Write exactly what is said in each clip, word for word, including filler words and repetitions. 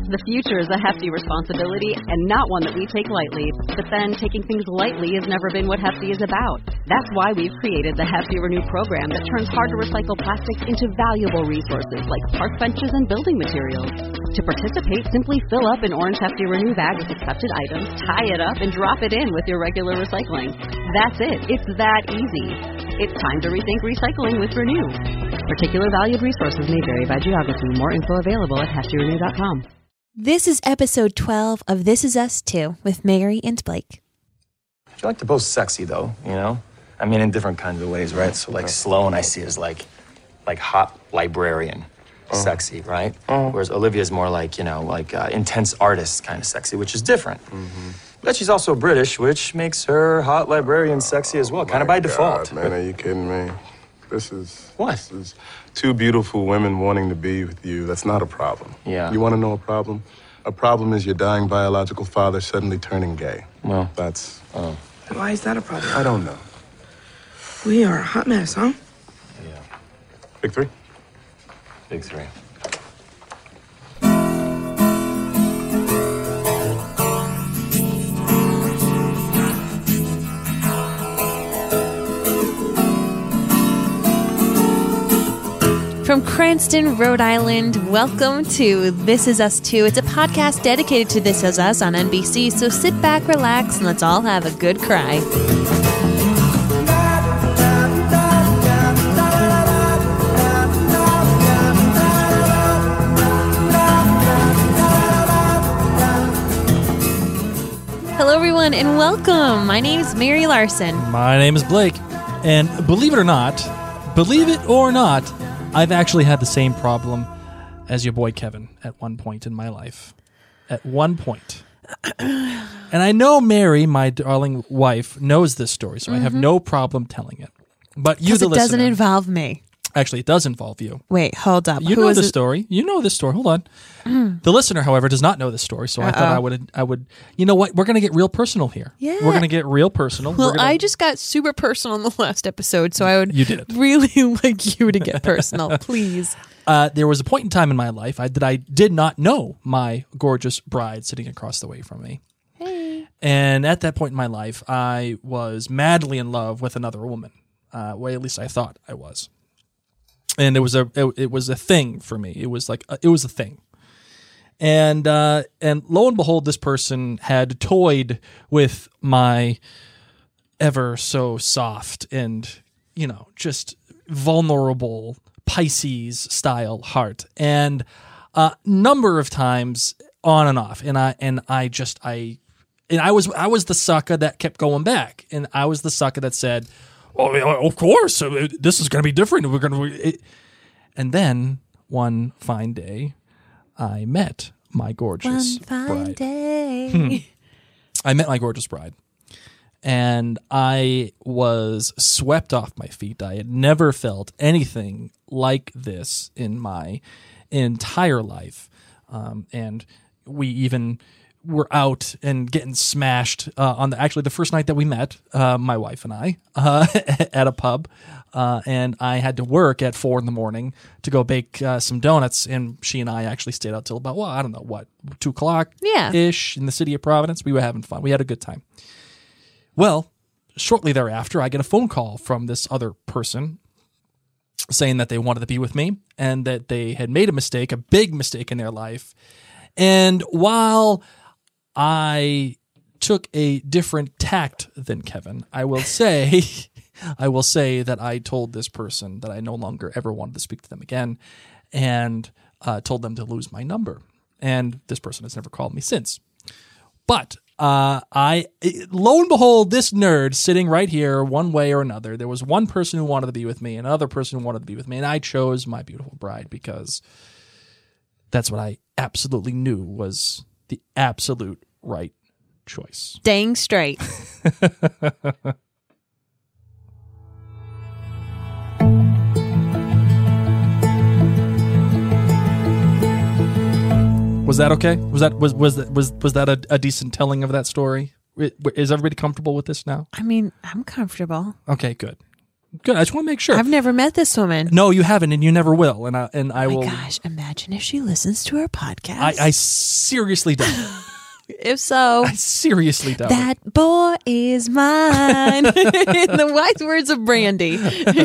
The future is a hefty responsibility and not one that we take lightly. But then, taking things lightly has never been what Hefty is about. That's why we've created the Hefty Renew program that turns hard-to-recycle plastics into valuable resources like park benches and building materials. To participate, simply fill up an orange Hefty Renew bag with accepted items, tie it up, and drop it in with your regular recycling. That's it. It's that easy. It's time to rethink recycling with Renew. Particular valued resources may vary by geography. More info available at hefty renew dot com. This is episode twelve of This Is Us Too with Mary and Blake. I feel like they're both sexy, though, you know? I mean, in different kinds of ways, right? So, like, Sloane I see as, like, like hot librarian, uh, sexy, right? Uh, Whereas Olivia's more like, you know, like uh, intense artist kind of sexy, which is different. Mm-hmm. But she's also British, which makes her hot librarian sexy as well, kind of by God, default. Man, are you kidding me? This is... What? This is two beautiful women wanting to be with you. That's not a problem. Yeah. You want to know a problem? A problem is your dying biological father suddenly turning gay. Well. That's... Oh. Why is that a problem? I don't know. We are a hot mess, huh? Yeah. Big three? Big three. From Cranston, Rhode Island, welcome to This Is Us Too. It's a podcast dedicated to This Is Us on N B C, so sit back, relax, and let's all have a good cry. Hello, everyone, and welcome. My name is Mary Larson. My name is Blake, and believe it or not, believe it or not, I've actually had the same problem as your boy Kevin at one point in my life. At one point. And I know Mary, my darling wife, knows this story, so mm-hmm. I have no problem telling it. But you, the it listener... doesn't involve me. Actually, it does involve you. Wait, hold up. You Who know is the it? story. You know this story. Hold on. Mm. The listener, however, does not know this story, so Uh-oh. I thought I would... I would. You know what? We're going to get real personal here. Yeah. We're going to get real personal. Well, gonna... I just got super personal in the last episode, so I would you did. really like you to get personal, please. Uh, there was a point in time in my life I, that I did not know my gorgeous bride sitting across the way from me. Hey. And at that point in my life, I was madly in love with another woman. Uh, well, at least I thought I was. And it was a it, it was a thing for me. It was like a, it was a thing. And uh, and lo and behold, this person had toyed with my ever so soft and, you know, just vulnerable Pisces style heart, and a number of times on and off, and I and I just I and I was I was the sucker that kept going back, and I was the sucker that said, "Oh, of course, this is going to be different. We're going to," and then one fine day, I met my gorgeous one fine bride. day. Hmm. I met my gorgeous bride. And I was swept off my feet. I had never felt anything like this in my entire life. Um, and we even were out and getting smashed uh, on the actually the first night that we met, uh, my wife and I, uh, at a pub. Uh, and I had to work at four in the morning to go bake uh, some donuts. And she and I actually stayed out till about, well, I don't know, what, two o'clock yeah. ish in the city of Providence. We were having fun. We had a good time. Well, shortly thereafter, I get a phone call from this other person saying that they wanted to be with me and that they had made a mistake, a big mistake in their life. And while I took a different tact than Kevin, I will say, I will say that I told this person that I no longer ever wanted to speak to them again, and uh, told them to lose my number. And this person has never called me since. But Uh, I lo and behold, this nerd sitting right here, one way or another. There was one person who wanted to be with me, another person who wanted to be with me, and I chose my beautiful bride because that's what I absolutely knew was the absolute right choice. Dang straight. Was that okay? Was that was was that was was that a, a decent telling of that story? Is everybody comfortable with this now? I mean, I'm comfortable. Okay, good. Good. I just want to make sure. I've never met this woman. No, you haven't, and you never will. And I and I Oh my will. gosh, imagine if she listens to our podcast. I, I seriously don't. if so, I seriously don't. that boy is mine. In the wise words of Brandy.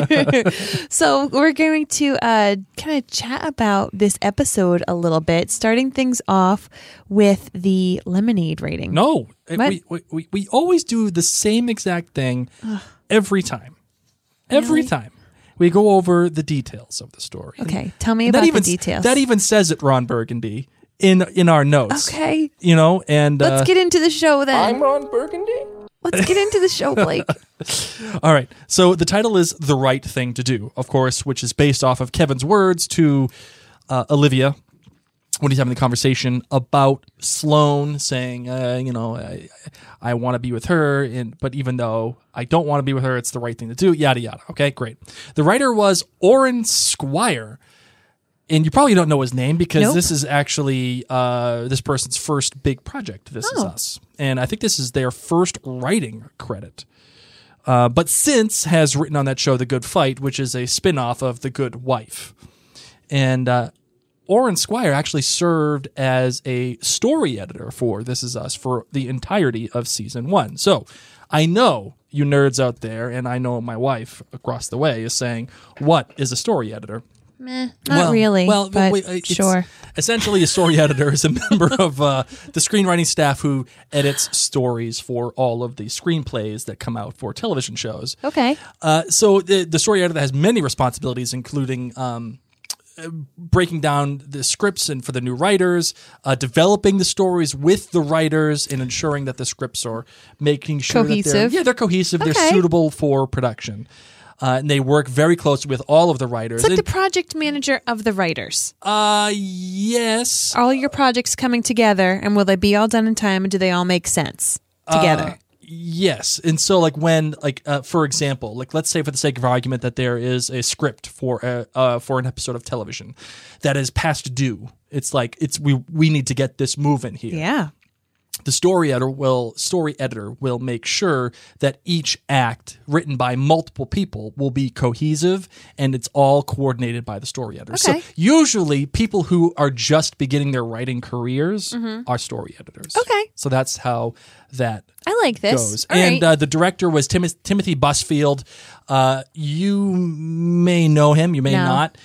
So we're going to uh, kind of chat about this episode a little bit, starting things off with the lemonade rating. No, What? we, we we we always do the same exact thing every time. Every Really? time we go over the details of the story. Okay, tell me And that about even, the details. That even says it, Ron Burgundy, in in our notes. Okay, You know, and let's uh, get into the show then. Ron Burgundy. Let's get into the show, Blake. all right. So the title is "The Right Thing to Do," of course, which is based off of Kevin's words to uh, Olivia when he's having the conversation about Sloane, saying, uh, "You know, I, I want to be with her, and but even though I don't want to be with her, it's the right thing to do." Yada yada. Okay, great. The writer was Oren Squire. And you probably don't know his name because Nope. this is actually uh, this person's first big project, This Is Oh. Us. And I think this is their first writing credit. Uh, but since has written on that show The Good Fight, which is a spin-off of The Good Wife. And uh, Oren Squire actually served as a story editor for This Is Us for the entirety of season one. So I know you nerds out there, and I know my wife across the way is saying, what is a story editor? Meh, not Well- really. Well, but wait, it's- sure. Essentially, a story editor is a member of uh, the screenwriting staff who edits stories for all of the screenplays that come out for television shows. Okay. Uh, so the, the story editor has many responsibilities, including um, uh, breaking down the scripts and for the new writers, uh, developing the stories with the writers, and ensuring that the scripts are making sure that they're Cohesive. yeah they're cohesive, Okay. they're suitable for production. Uh, and they work very closely with all of the writers. It's like And- the project manager of the writers. uh, yes. Are all your projects coming together, and will they be all done in time, and do they all make sense together? Uh, yes. And so, like, when, like, uh, for example, like, let's say for the sake of argument that there is a script for a, uh, for an episode of television that is past due. It's like, it's, we, we need to get this moving here. yeah. The story editor will story editor will make sure that each act written by multiple people will be cohesive and it's all coordinated by the story editor. Okay. So usually people who are just beginning their writing careers are story editors. Mm-hmm. Okay. So that's how that I like this. goes. All and right. uh, the director was Tim- Timothy Busfield. Uh, you may know him, you may No. not.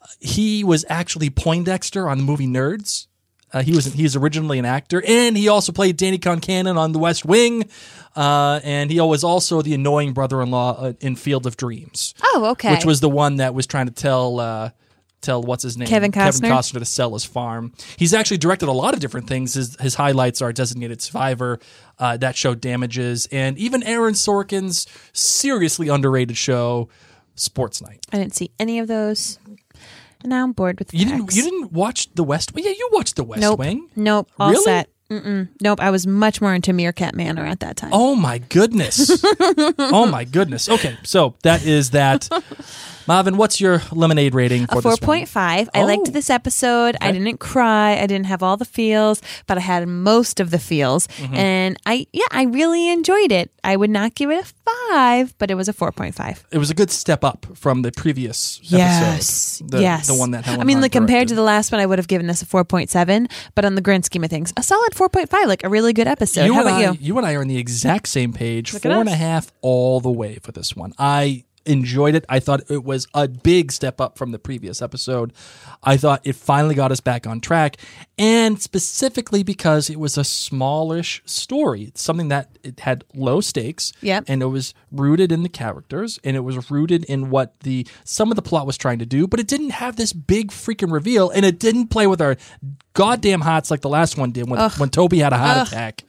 He was actually Poindexter on the movie Nerds. Uh, he was he's originally an actor, and he also played Danny Concannon on The West Wing, uh, and he was also the annoying brother-in-law uh, in Field of Dreams, oh, okay. which was the one that was trying to tell uh, tell what's his name Kevin Costner? Kevin Costner to sell his farm. He's actually directed a lot of different things. His his highlights are Designated Survivor, uh, that show Damages, and even Aaron Sorkin's seriously underrated show Sports Night. I didn't see any of those. And now I'm bored with You didn't facts. you didn't watch The West Wing? Yeah, you watched The West Nope. Wing. Nope. All Really? set. Mm-mm. Nope. I was much more into Meerkat Manor at that time. Oh my goodness. oh my goodness. Okay, so that is that. Marvin, what's your lemonade rating for A this one? four point five. I Oh. liked this episode. I Okay. didn't cry. I didn't have all the feels, but I had most of the feels. Mm-hmm. And I, yeah, I really enjoyed it. I would not give it a five, but it was a four point five. It was a good step up from the previous Yes. episode. The, yes. The one that Helen I mean, Hunt like compared directed. to the last one, I would have given this a four point seven, but on the grand scheme of things, a solid four point five, like a really good episode. You How and about I, you? You and I are on the exact same page, Look at four and a us. half all the way for this one. I enjoyed it. I thought it was a big step up from the previous episode. I thought it finally got us back on track, and specifically because it was a smallish story. It's something that it had low stakes, Yep. and it was rooted in the characters, and it was rooted in what the some of the plot was trying to do, but it didn't have this big freaking reveal, and it didn't play with our goddamn hearts like the last one did when, when Toby had a heart Ugh. attack.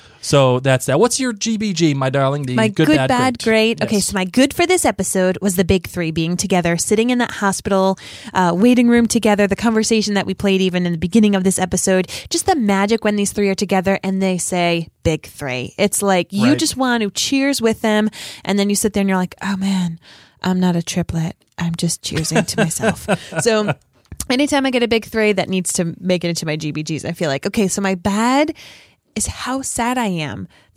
So that's that. What's your G B G, my darling? The My good, good, bad, bad, great. Yes. Okay, so my good for this episode was the big three being together, sitting in that hospital uh, waiting room together, the conversation that we played even in the beginning of this episode, just the magic when these three are together and they say big three. It's like you Right. just want to cheers with them, and then you sit there and you're like, oh man, I'm not a triplet. I'm just cheersing to myself. So anytime I get a big three, that needs to make it into my G B Gs. I feel like, okay, so my bad is how sad I am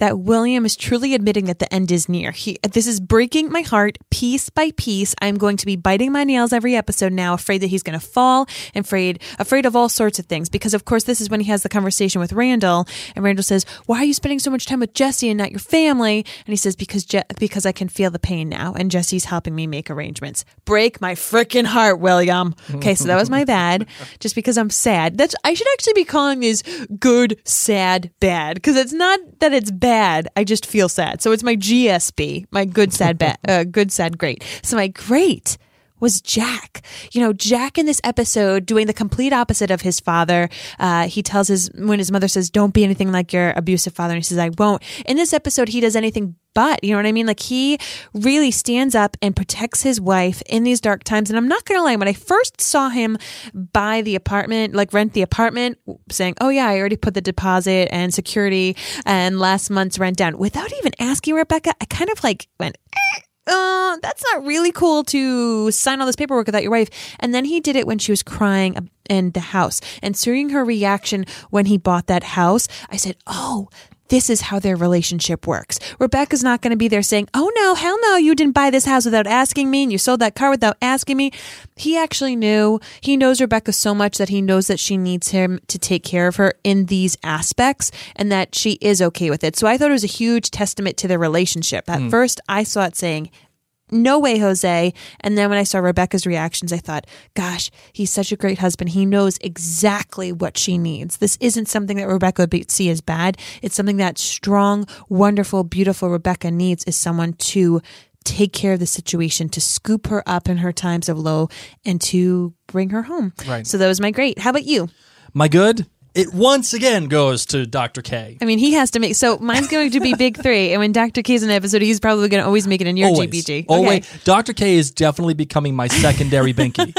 that William is truly admitting that the end is near. He, this is breaking my heart piece by piece. I'm going to be biting my nails every episode now, afraid that he's going to fall, afraid, afraid of all sorts of things. Because of course, this is when he has the conversation with Randall, and Randall says, "Why are you spending so much time with Jesse and not your family?" And he says, "Because Je- because I can feel the pain now, and Jesse's helping me make arrangements." Break my freaking heart, William. Okay, so that was my bad. Just because I'm sad. That's I should actually be calling these good, sad, bad, because it's not that it's bad. I just feel sad. So it's my G S B, my good, sad, bad, uh, good, sad, great. So my great was Jack. You know, Jack in this episode doing the complete opposite of his father. Uh, he tells his, when his mother says, "Don't be anything like your abusive father," and he says, "I won't." In this episode, he does anything but, you know what I mean? Like, he really stands up and protects his wife in these dark times. And I'm not going to lie, when I first saw him buy the apartment, like rent the apartment, saying, "Oh yeah, I already put the deposit and security and last month's rent down," without even asking Rebecca, I kind of like went, eh. Uh, that's not really cool to sign all this paperwork without your wife. And then he did it when she was crying in the house. And seeing her reaction when he bought that house, I said, oh, this is how their relationship works. Rebecca's not going to be there saying, "Oh no, hell no, you didn't buy this house without asking me, and you sold that car without asking me." He actually knew. He knows Rebecca so much that he knows that she needs him to take care of her in these aspects, and that she is okay with it. So I thought it was a huge testament to their relationship. At mm. first, I saw it saying, "No way, Jose." And then when I saw Rebecca's reactions, I thought, gosh, he's such a great husband. He knows exactly what she needs. This isn't something that Rebecca would be, see as bad. It's something that strong, wonderful, beautiful Rebecca needs, is someone to take care of the situation, to scoop her up in her times of low, and to bring her home. Right. So that was my great. How about you? My good? It once again goes to Doctor K. I mean, he has to make, so mine's going to be big three. And when Doctor K's in an episode, he's probably going to always make it in your always, G B G. Always. Okay. Doctor K is definitely becoming my secondary Binky.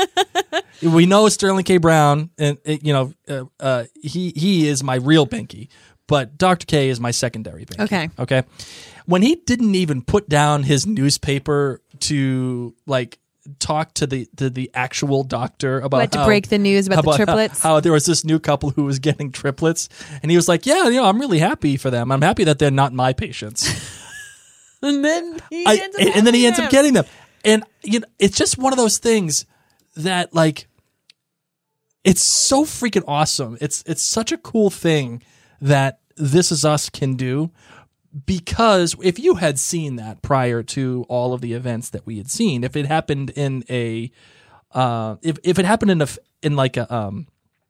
We know Sterling K. Brown, and you know, uh, uh, he he is my real Binky, but Doctor K is my secondary Binky. Okay. Okay. When he didn't even put down his newspaper to like talk to the to the actual doctor about what, to how, break the news about, about the triplets, how, how there was this new couple who was getting triplets, and he was like, "Yeah, you know, I'm really happy for them. I'm happy that they're not my patients." And then he I, ends up and, and then he ends them. up getting them, and you know, it's just one of those things that like, it's so freaking awesome. It's it's such a cool thing that This Is Us can do. Because if you had seen that prior to all of the events that we had seen, if it happened in a, uh, if if it happened in a in like a um,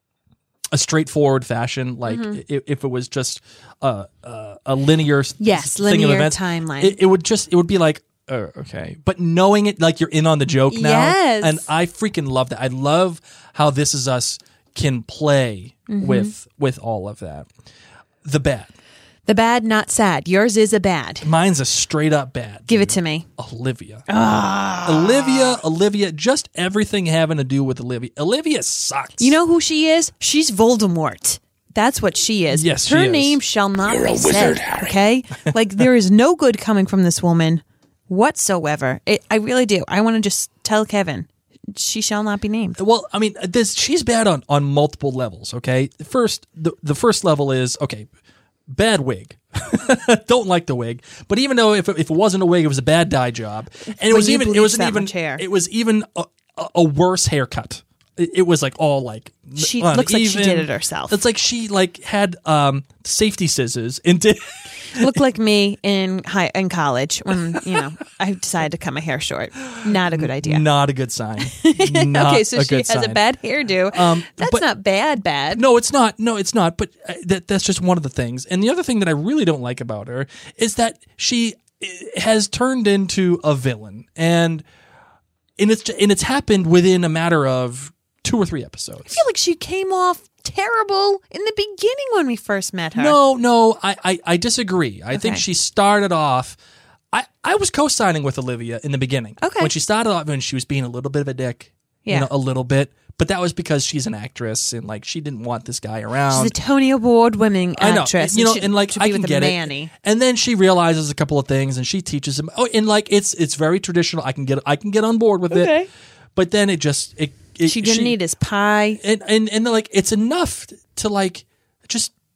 a straightforward fashion, like mm-hmm. if, if it was just a a, a linear yes thing linear of events, timeline, it, it would just it would be like uh, okay, but knowing it like you're in on the joke now, yes. and I freaking love that. I love how This Is Us can play mm-hmm. with with all of that. The bad. The bad, not sad. Yours is a bad. Mine's a straight up bad. Give dude. it to me. Olivia. Ah. Olivia, Olivia, just everything having to do with Olivia. Olivia sucks. You know who she is? She's Voldemort. That's what she is. Yes, Her she is. name shall not You're be a wizard, said, Harry. okay? Like, there is no good coming from this woman whatsoever. It, I really do. I want to just tell Kevin, she shall not be named. Well, I mean, this she's bad on, on multiple levels, okay? First, the, the first level is, okay, bad wig. Don't like the wig, but even though if it, if it wasn't a wig, it was a bad dye job, and it When was you even it bleach was that even much hair. it was even a, a, a worse haircut. It, it was like all like She uneven. looks like she did it herself. It's like she like had um, safety scissors and did. Look like me in high in college when you know I decided to cut my hair short. Not a good idea. Not a good sign. Not okay, so a she good has sign. a bad hairdo. Um, That's but- not bad. Bad. No, it's not. No, it's not. But uh, that that's just one of the things. And the other thing that I really don't like about her is that she uh, has turned into a villain, and and it's and it's happened within a matter of two or three episodes. I feel like she came off terrible in the beginning when we first met her. No, no, I I, I disagree. I Okay. think she started off. I, I was co-signing with Olivia in the beginning. Okay. When she started off, when she was being a little bit of a dick. Yeah. You know, a little bit. But that was because she's an actress and like she didn't want this guy around. She's a Tony Award winning I know, actress. you know, should- and like should I be can with a get Manny. it. And then she realizes a couple of things, and she teaches him. Oh, and like it's it's very traditional. I can get I can get on board with Okay. it. But then it just it, it She didn't need his pie. and and and like it's enough to like just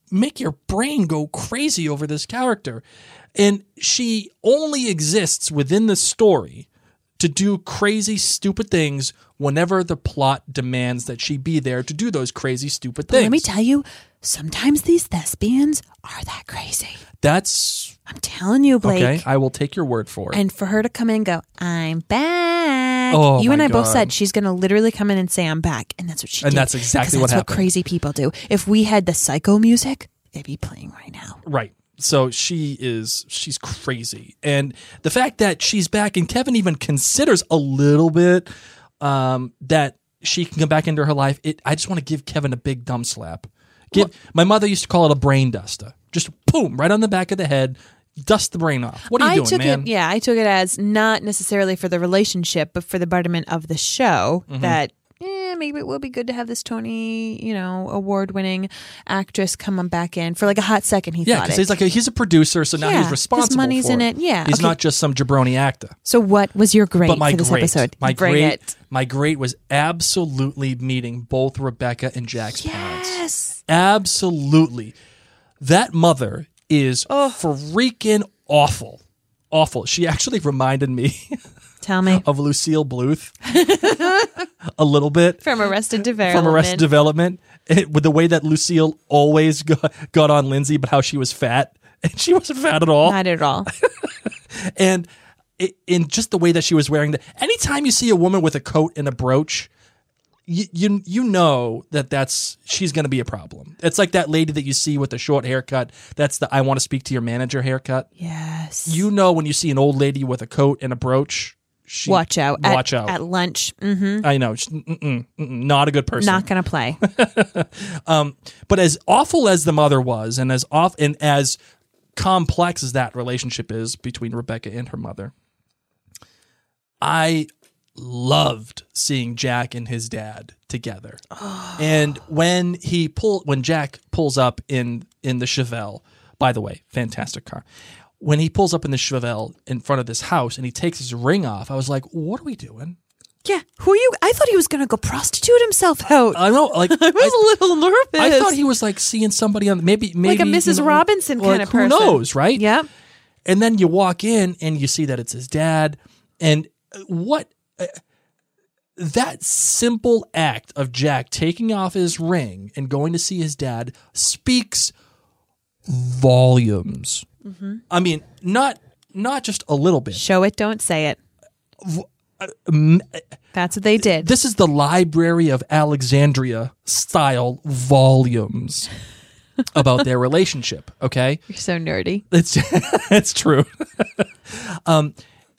make your brain go crazy over this character. And she only exists within the story to do crazy, stupid things whenever the plot demands that she be there to do those crazy, stupid things. Let me tell you, sometimes these thespians are that crazy. That's... I'm telling you, Blake. Okay, I will take your word for it. And for her to come in and go, I'm back. Oh, you and my I both God. said she's going to literally come in and say, I'm back. And that's what she And did. that's exactly 'Cause what that's happened. what crazy people do. If we had the Psycho music, it'd be playing right now. Right. So she is, she's crazy. And the fact that she's back, and Kevin even considers a little bit um, that she can come back into her life, it, I just want to give Kevin a big dumb slap. Give, my mother used to call it a brain duster. Just boom, right on the back of the head, dust the brain off. What are you I doing, took man? it, yeah, I took it as not necessarily for the relationship, but for the betterment of the show. Mm-hmm. That eh, maybe it will be good to have this Tony, you know, award-winning actress come on back in for like a hot second. He Yeah, thought because it. he's like a, he's a producer, so now Yeah, he's 'cause responsible money's for in it. it. Yeah, He's okay. not just some jabroni actor. So what was your grade But my for this great, episode? my Bring great, it. my great was absolutely meeting both Rebecca and Jack's parents. Yes. Absolutely. That mother is freaking awful. Awful. She actually reminded me Tell me. of Lucille Bluth a little bit From Arrested Development. from Arrested Development. It, with the way that Lucille always got, got on Lindsay, but how she was fat. And she wasn't fat at all. Not at all. And it, in just the way that she was wearing the, anytime you see a woman with a coat and a brooch, you you, you know that that's she's going to be a problem. It's like that lady that you see with the short haircut. That's the I want to speak to your manager haircut. Yes. You know when you see an old lady with a coat and a brooch, she, Watch out. Watch at, out. At lunch. Mm-hmm. I know. She- mm-mm, mm-mm, not a good person. Not going to play. But as awful as the mother was, and as off and as complex as that relationship is between Rebecca and her mother, I loved seeing Jack and his dad together. And when he pull when Jack pulls up in in the Chevelle, by the way, fantastic car. When he pulls up in the Chevelle in front of this house and he takes his ring off, I was like, "What are we doing?" Yeah. Who are you? I thought he was going to go prostitute himself out. I know, like I was a little nervous. I thought he was like seeing somebody on maybe maybe like a Missus you know, Robinson like, kind of person. Who knows, right? Yeah. And then you walk in and you see that it's his dad. And what uh, that simple act of Jack taking off his ring and going to see his dad speaks volumes. Mm-hmm. I mean, not not just a little bit. Show it, don't say it. That's what they did. This is the Library of Alexandria style volumes about their relationship. Okay. You're so nerdy. It's it's true. um,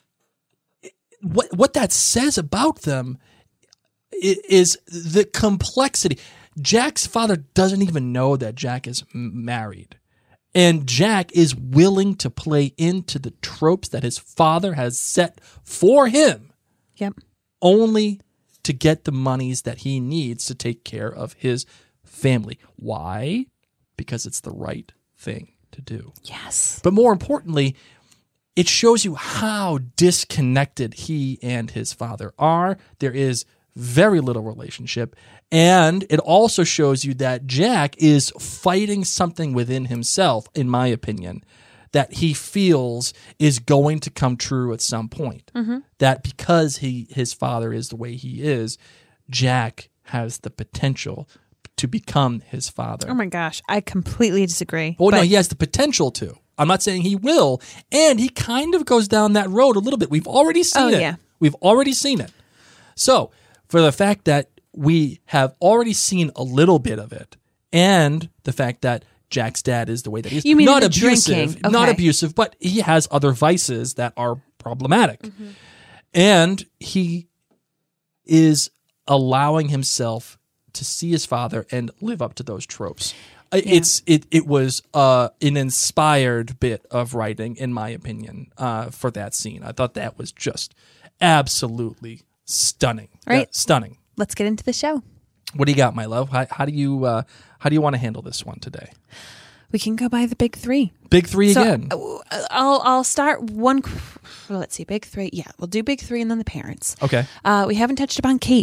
what what that says about them i- is the complexity. Jack's father doesn't even know that Jack is m- married, and Jack is willing to play into the tropes that his father has set for him, Yep. only to get the monies that he needs to take care of his family. Why? Because it's the right thing to do. Yes. But more importantly, it shows you how disconnected he and his father are. There is very little relationship. And it also shows you that Jack is fighting something within himself, in my opinion, that he feels is going to come true at some point. Mm-hmm. That because he his father is the way he is, Jack has the potential to become his father. Oh my gosh. I completely disagree. Well, no, But- he has the potential to. I'm not saying he will. And he kind of goes down that road a little bit. We've already seen Oh, it. yeah. We've already seen it. So, for the fact that we have already seen a little bit of it, and the fact that Jack's dad is the way that he is, You mean not in the abusive, drinking. not Okay. abusive, but he has other vices that are problematic. Mm-hmm. And he is allowing himself to see his father and live up to those tropes. I It's it it was uh, an inspired bit of writing, in my opinion, uh, for that scene. I thought that was just absolutely stunning. Right. Uh, stunning. Let's get into the show. What do you got, my love? How, how do you uh, how do you want to handle this one today? We can go by the big three. Big three So, again. uh, I'll I'll start one. Well, let's see, big three. Yeah, we'll do big three and then the parents. Okay. Uh, we haven't touched upon Kate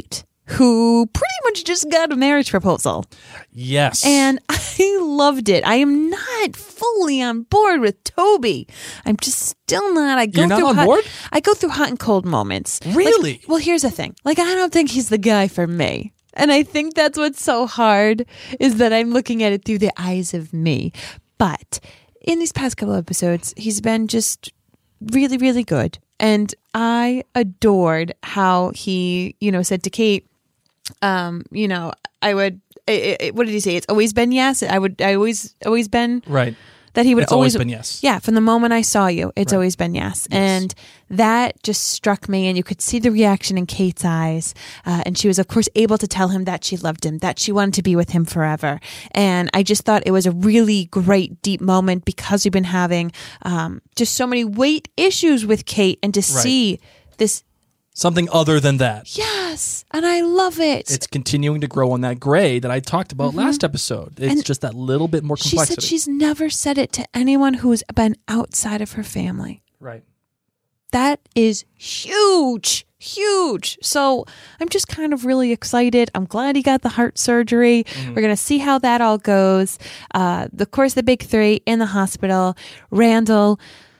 who pretty much just got a marriage proposal. Yes. And I loved it. I am not fully on board with Toby. I'm just still not. I go You're not through on hot, board? I go through hot and cold moments. Really? Like, well, here's the thing. Like, I don't think he's the guy for me. And I think that's what's so hard is that I'm looking at it through the eyes of me. But in these past couple episodes, he's been just really, really good. And I adored how he, you know, said to Kate, um, you know, I would, it, it, what did he say? It's always been yes. I would, I always, always been. Right. That he would It's always, always been yes. Yeah, from the moment I saw you, it's Right. always been yes. Yes. And that just struck me, and you could see the reaction in Kate's eyes. Uh, and she was, of course, able to tell him that she loved him, that she wanted to be with him forever. And I just thought it was a really great, deep moment because we've been having um, just so many weight issues with Kate, and to see this, Something other than that. yes, and I love it. It's continuing to grow on that gray that I talked about last episode. It's And just that little bit more she complexity. said she's never said it to anyone who's been outside of her family. right. That is huge, huge. So I'm just kind of really excited. I'm glad he got the heart surgery. Mm-hmm. We're going to see how that all goes. Uh, of course, the big three in the hospital. Randall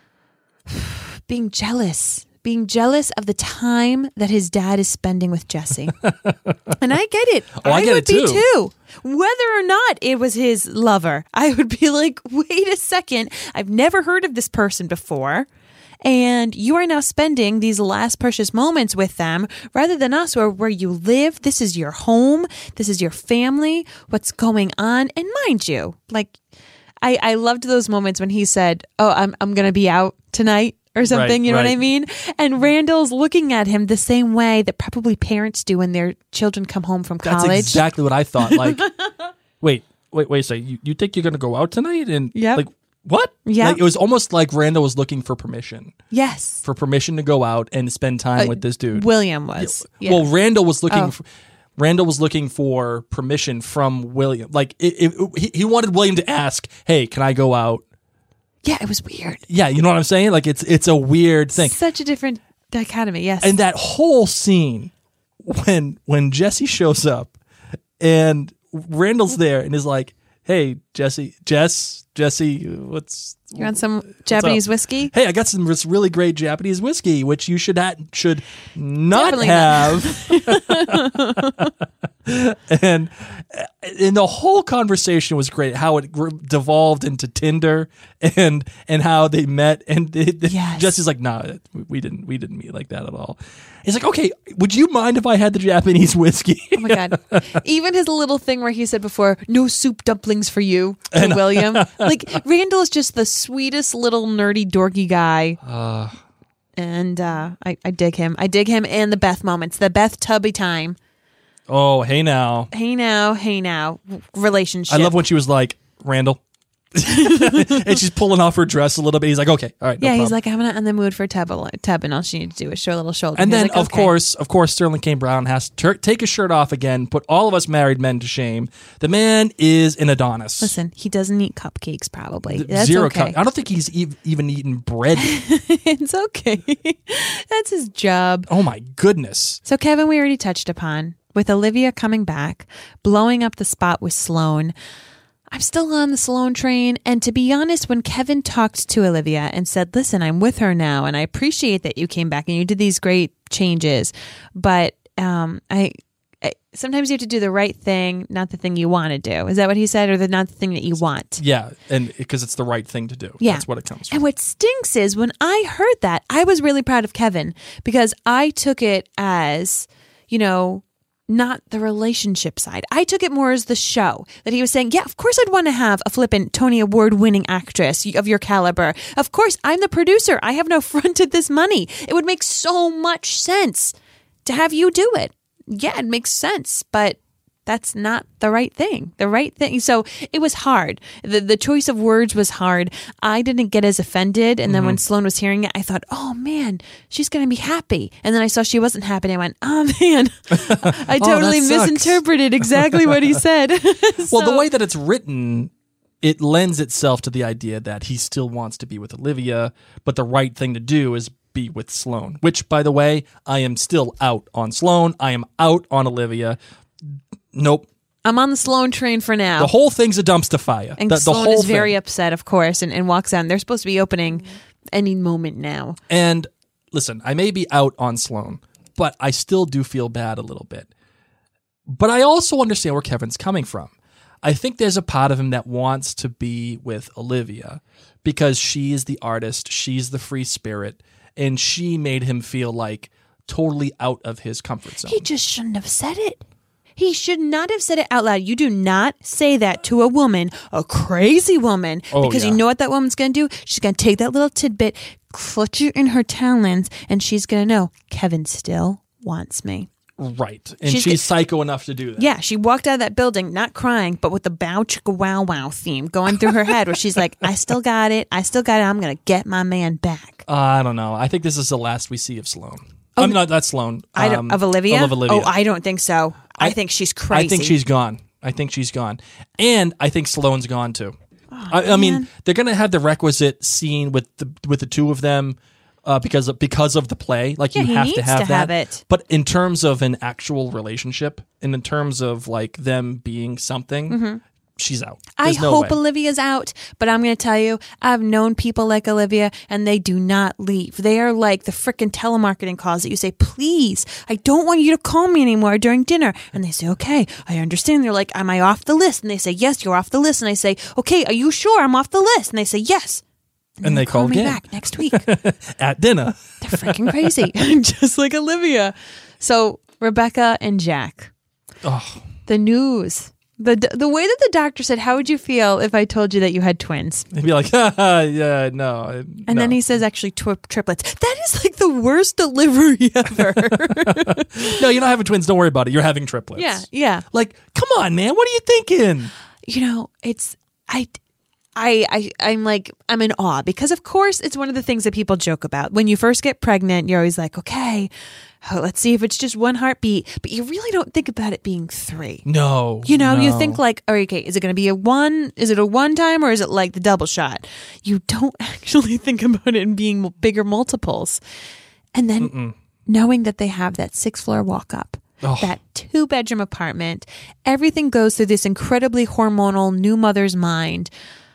being jealous. Being jealous of the time that his dad is spending with Jesse. And I get it. Oh, I get would it be too. too. Whether or not it was his lover, I would be like, wait a second. I've never heard of this person before. And you are now spending these last precious moments with them rather than us, or where you live. This is your home. This is your family. What's going on? And mind you, like, I, I loved those moments when he said, oh, I'm, I'm going to be out tonight. Or something, Right, you know what I right. mean? And Randall's looking at him the same way that probably parents do when their children come home from That's college. exactly what I thought. Like, wait, wait, wait a second. You, you think you're going to go out tonight? And Yep. like, what? Yep. Like, it was almost like Randall was looking for permission. Yes. For permission to go out and spend time Uh, with this dude. William was. Yeah. Well, Randall was looking Oh. for, Randall was looking for permission from William. Like, it, it, he, he wanted William to ask, hey, can I go out? yeah, it was weird. Yeah, you know what I'm saying? Like, it's it's a weird thing. Such a different dichotomy, yes. And that whole scene when when Jesse shows up and Randall's there and is like, hey, Jesse, Jess, Jesse, what's you want some Japanese up? whiskey? Hey, I got some this really great Japanese whiskey, which you should ha- should not Definitely have. and and the whole conversation was great. How it gr- devolved into Tinder and and how they met. And it, it- Yes. Jesse's like, nah, we didn't we didn't meet like that at all. He's like, okay, would you mind if I had the Japanese whiskey? Oh my God. Even his little thing where he said before, no soup dumplings for you to William. Like, Randall is just the sweetest little nerdy dorky guy. Uh, And uh, I, I dig him. I dig him and the Beth moments. The Beth Tubby time. oh, hey now. Hey now, hey now. Relationship. I love when she was like, Randall. And she's pulling off her dress a little bit. He's like, okay, all right. No yeah, he's problem. like, I'm not in the mood for tub, tub, and all she needs to do is show a little shoulder. And He's then, like, of okay. course, of course, Sterling K. Brown has to tur- take his shirt off again, put all of us married men to shame. The man is an Adonis. Listen, he doesn't eat cupcakes, probably. That's Zero okay. cup. I don't think he's ev- even eaten bread. It's okay. That's his job. Oh my goodness. So, Kevin, we already touched upon. With Olivia coming back, blowing up the spot with Sloane. I'm still on the Sloane train. And to be honest, when Kevin talked to Olivia and said, listen, I'm with her now, and I appreciate that you came back and you did these great changes. But um, I, I sometimes you have to do the right thing, not the thing you want to do. Is that what he said? Or the not the thing that you want? Yeah, and because it's the right thing to do. Yeah. That's what it comes from. And what stinks is when I heard that, I was really proud of Kevin because I took it as, you know, not the relationship side. I took it more as the show that he was saying, yeah, of course I'd want to have a flippant Tony Award winning actress of your caliber. Of course, I'm the producer. I have no fronted this money. It would make so much sense to have you do it. Yeah, it makes sense, but that's not the right thing. The right thing. So it was hard. The the choice of words was hard. I didn't get as offended. And then Mm-hmm. when Sloane was hearing it, I thought, oh man, she's going to be happy. And then I saw she wasn't happy. And I went, oh man, I totally that sucks. misinterpreted exactly what he said. Well, the So- way that it's written, it lends itself to the idea that he still wants to be with Olivia, but the right thing to do is be with Sloane, which, by the way, I am still out on Sloane. I am out on Olivia. Nope. I'm on the Sloane train for now. The whole thing's a dumpster fire. And the, the Sloane whole is very thing. upset, of course, and, and walks out. And they're supposed to be opening any moment now. And listen, I may be out on Sloane, but I still do feel bad a little bit. But I also understand where Kevin's coming from. I think there's a part of him that wants to be with Olivia because she is the artist, she's the free spirit, and she made him feel like totally out of his comfort zone. He just shouldn't have said it. He should not have said it out loud. You do not say that to a woman, a crazy woman, Oh, because yeah. you know what that woman's going to do? She's going to take that little tidbit, clutch it in her talons, and she's going to know Kevin still wants me. Right. And She's she's, g- psycho enough to do that. Yeah, she walked out of that building not crying, but with the bow chicka wow wow theme going through her head where she's like, I still got it. I still got it. I'm going to get my man back. Uh, I don't know. I think this is the last we see of Sloane. I'm not that's Sloane. I don't, Um, of Olivia? Of Olivia. Oh, I don't think so. I, I- think she's crazy. I think she's gone. I think she's gone. And I think Sloane's gone too. I, I mean, man. they're going to have the requisite scene with the with the two of them uh, because of, because of the play. Like Yeah, you he have needs to have to that. have it. But in terms of an actual relationship and in terms of like them being something, she's out. I There's no hope way. Olivia's out, but I'm going to tell you, I've known people like Olivia, and they do not leave. They are like the frickin' telemarketing calls that you say, please, I don't want you to call me anymore during dinner. And they say, okay, I understand. They're like, am I off the list? And they say, yes, you're off the list. And I say, okay, are you sure I'm off the list? And they say, yes. And they call call me again. back next week. They're At dinner. freaking crazy, just like Olivia. So Rebecca and Jack, Oh, the news. The the way that the doctor said, how would you feel if I told you that you had twins? they'd be like, yeah, no. And then he says, actually, twi- triplets. That is like the worst delivery ever. no, you're not having twins. Don't worry about it. You're having triplets. yeah, yeah. Like, come on, man. What are you thinking? You know, it's, I, I, I, I'm like, I'm in awe because, of course, it's one of the things that people joke about. When you first get pregnant, you're always like, okay, oh, let's see if it's just one heartbeat. But you really don't think about it being three. No. You know, you no. think like, oh, okay, is it going to be a one? Is it a one time or is it like the double shot? You don't actually think about it in being bigger multiples. And then Mm-mm. knowing that they have that six floor walk up, Oh. that two bedroom apartment, everything goes through this incredibly hormonal new mother's mind.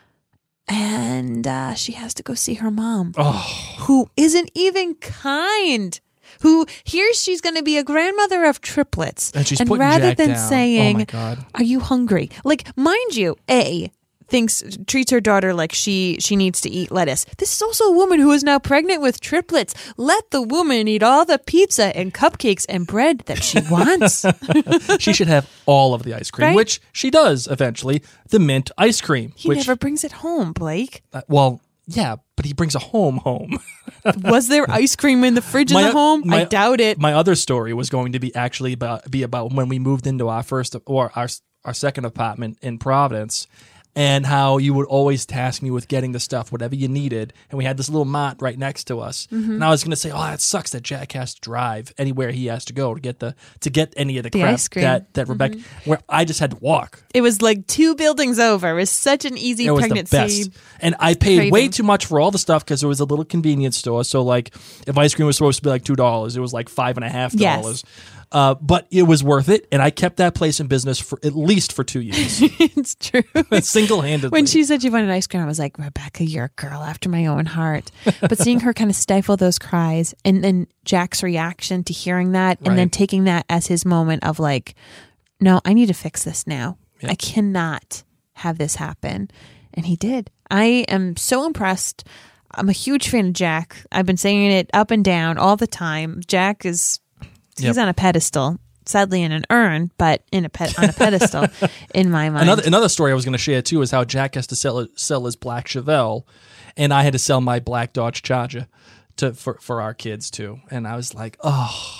And uh, she has to go see her mom, Oh. who isn't even kind. Who hears she's going to be a grandmother of triplets, And she's putting rather Jack than down. saying, Oh, my God. "Are you hungry?" Like, mind you, A thinks treats her daughter like she she needs to eat lettuce. This is also a woman who is now pregnant with triplets. Let the woman eat all the pizza and cupcakes and bread that she wants. She should have all of the ice cream, Right? which she does eventually. The mint ice cream. He which, never brings it home, Blake. uh, well, yeah, but he brings a home home. Was there ice cream in the fridge in My- the home? I my- doubt it. My other story was going to be actually about be about when we moved into our first or our our second apartment in Providence, and how you would always task me with getting the stuff, whatever you needed, and we had this little mart right next to us. Mm-hmm. And I was going to say, oh, that sucks that Jack has to drive anywhere he has to go to get the to get any of the, The crap ice cream. Mm-hmm. that that Rebecca, where I just had to walk. It was like two buildings over. It was such an easy It was pregnancy. the best. And I paid way craving. too much for all the stuff because it was a little convenience store. So, like, if ice cream was supposed to be like two dollars, it was like five and a half dollars. Yes. Uh, but it was worth it. And I kept that place in business for at least for two years, It's true. single handedly. When she said she wanted ice cream, I was like, Rebecca, you're a girl after my own heart. But seeing her kind of stifle those cries and then Jack's reaction to hearing that and then Right. taking that as his moment of like, no, I need to fix this now. Yeah. I cannot have this happen. And he did. I am so impressed. I'm a huge fan of Jack. I've been saying it up and down all the time. Jack is, he's Yep. on a pedestal. Sadly in an urn, but in a pe- on a pedestal in my mind. Another another story I was going to share too is how Jack has to sell sell his black Chevelle, and I had to sell my black Dodge Charger to for for our kids too. And I was like, oh,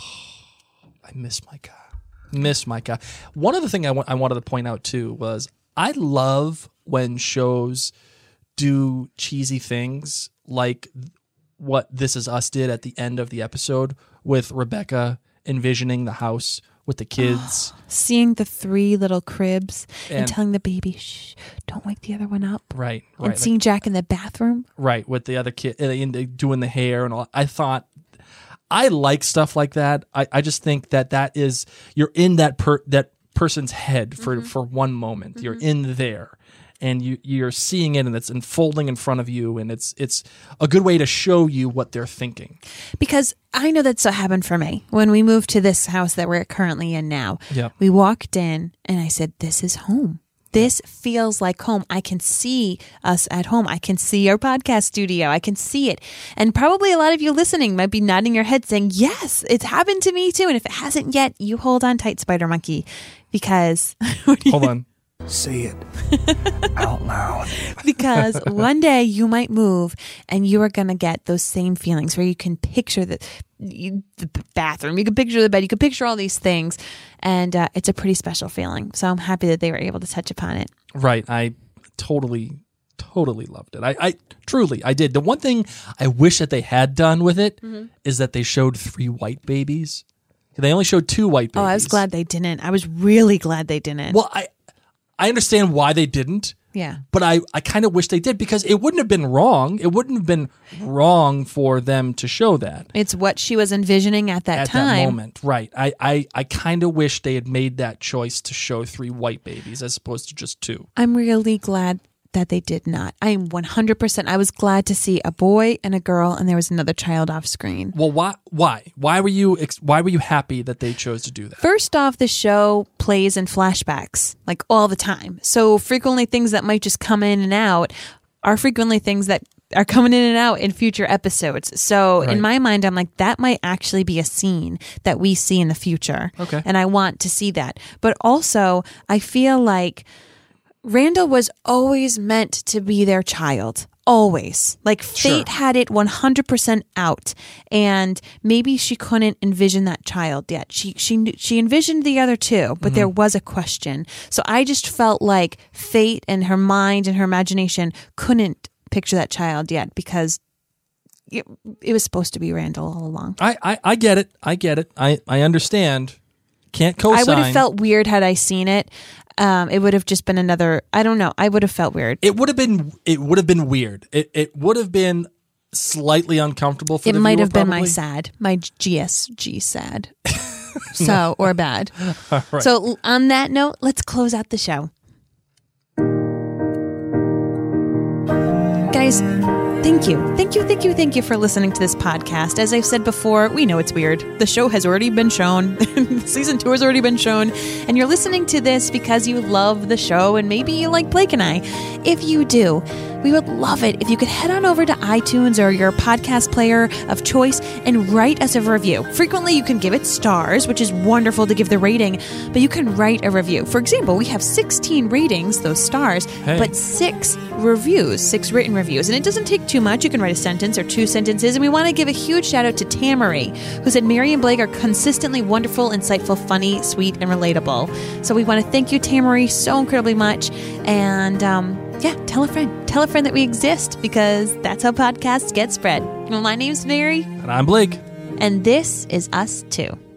I miss my car, miss my car. One other thing I wa- I wanted to point out too was I love when shows do cheesy things like what This Is Us did at the end of the episode with Rebecca envisioning the house with the kids. Seeing the three little cribs and, And- telling the baby, shh, don't wake the other one up. Right, right. And seeing Jack in the bathroom. Right, with the other kid uh, in the- doing the hair and all. I thought I like stuff like that. I, I just think that that is, you're in that per, that person's head for, mm-hmm. for one moment. Mm-hmm. You're in there. And you, you're seeing it, and it's unfolding in front of you, and it's it's a good way to show you what they're thinking. Because I know that's what happened for me. When we moved to this house that we're currently in now, yep. we walked in, and I said, this is home. This feels like home. I can see us at home. I can see our podcast studio. I can see it. And probably a lot of you listening might be nodding your head saying, yes, it's happened to me too. And if it hasn't yet, you hold on tight, Spider Monkey, because... Hold on. Say it out loud. Because one day you might move and you are going to get those same feelings where you can picture the, you, the bathroom, you can picture the bed, you can picture all these things. And uh, it's a pretty special feeling. So I'm happy that they were able to touch upon it. Right. I totally, totally loved it. I, I truly, I did. The one thing I wish that they had done with it mm-hmm. is that they showed three white babies. They only showed two white babies. Oh, I was glad they didn't. I was really glad they didn't. Well, I... I understand why they didn't. Yeah. But I, I kind of wish they did, because it wouldn't have been wrong. It wouldn't have been wrong for them to show that. It's what she was envisioning at that at time. At that moment, right. I, I, I kind of wish they had made that choice to show three white babies as opposed to just two. I'm really glad that they did not. I am one hundred percent. I was glad to see a boy and a girl, and there was another child off screen. Well, why? Why? Why were you? Why were you happy that they chose to do that? First off, the show plays in flashbacks like all the time, so frequently things that might just come in and out are frequently things that are coming in and out in future episodes. So right. in my mind, I'm like, that might actually be a scene that we see in the future. Okay, and I want to see that. But also, I feel like Randall was always meant to be their child. Always. Like fate sure. had it one hundred percent out. And maybe she couldn't envision that child yet. She she she envisioned the other two, but mm-hmm. there was a question. So I just felt like fate and her mind and her imagination couldn't picture that child yet, because it, it was supposed to be Randall all along. I, I, I get it. I get it. I, I understand. Can't co-sign. I would have felt weird had I seen it. Um, it would have just been another. I don't know. I would have felt weird. It would have been. It would have been weird. It it would have been slightly uncomfortable for it the might viewer, have been probably. my sad, my G S G sad. So or bad. Right. So on that note, let's close out the show, guys. Thank you. Thank you, thank you, thank you for listening to this podcast. As I've said before, we know it's weird. The show has already been shown. Season two has already been shown. And you're listening to this because you love the show and maybe you like Blake and I. If you do, we would love it if you could head on over to iTunes or your podcast player of choice and write us a review. Frequently, you can give it stars, which is wonderful to give the rating, but you can write a review. For example, we have sixteen ratings, those stars, hey. but six reviews, six written reviews. And it doesn't take too much. You can write a sentence or two sentences. And we want to give a huge shout out to Tamari, who said Mary and Blake are consistently wonderful, insightful, funny, sweet, and relatable. So we want to thank you, Tamari, so incredibly much. And um, yeah, tell a friend. Tell a friend that we exist, because that's how podcasts get spread. Well, my name's Mary. And I'm Blake. And this is Us Too.